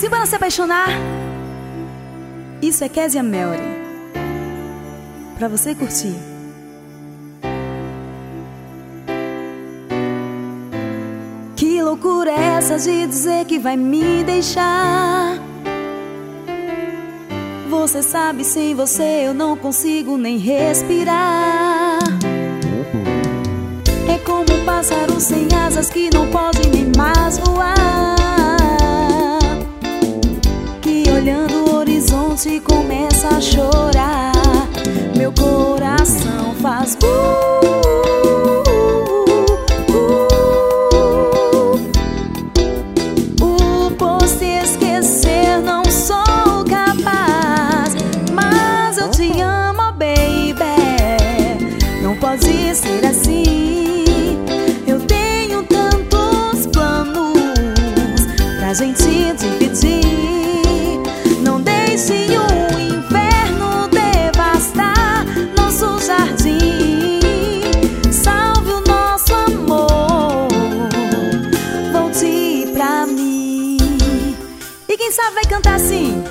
Simbora Não Se Apaixonar. Isso é Kézia Melry, pra você curtir. Que loucura é essa de dizer que vai me deixar? Você sabe, sem você eu não consigo nem respirar. É como um pássaro sem asas que não pode nem mais voar, que olhando o horizonte começa a chorar. Meu coração faz Por te esquecer não sou capaz, mas eu te amo, baby. Não pode ser assim. Eu tenho tantos planos pra gente dividir. Não deixe o inverno devastar nosso jardim. Salve o nosso amor, volte pra mim. E quem sabe vai cantar assim: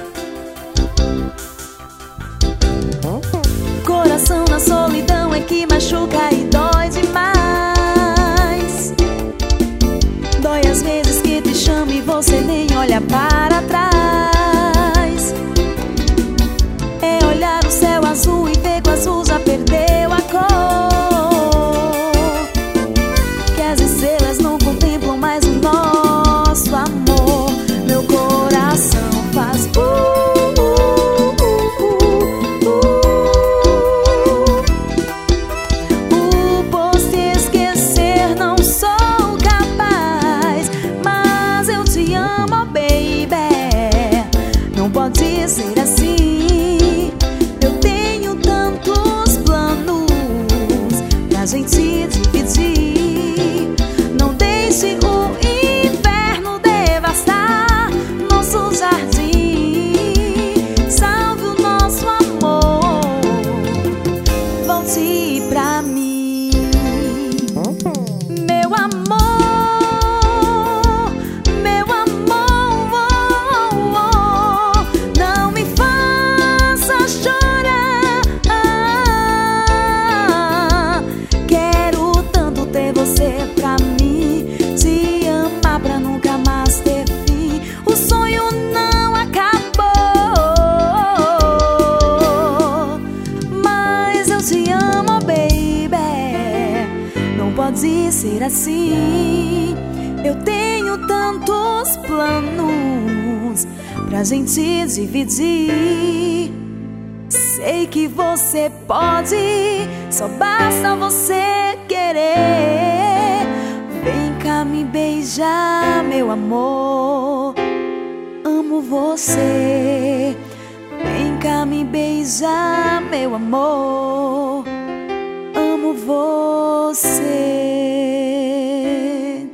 coração na solidão é que machuca e dói demais. Dói às vezes que te chamo e você nem olha para trás. É olhar o céu azul e ver que o azul já perdeu a cor, que as estrelas não contemplam mais o nosso amor. Meu coração faz por te esquecer não sou capaz, mas eu te amo, baby. Não pode ser assim. Eu tenho tantos planos pra gente dividir. Não deixe o inverno devastar nosso jardim. Salve o nosso amor, volte pra mim. Meu amor, meu amor, não me faça chorar. Quero tanto ter você pra mim, te amar pra nunca mais ter fim. O sonho não acabou, mas eu te amo, baby. Não pode ser assim. Eu tenho tantos planos pra gente dividir. Sei que você pode, só basta você querer. Vem cá me beijar, meu amor. Amo você. Vem cá me beijar, meu amor. Amo você.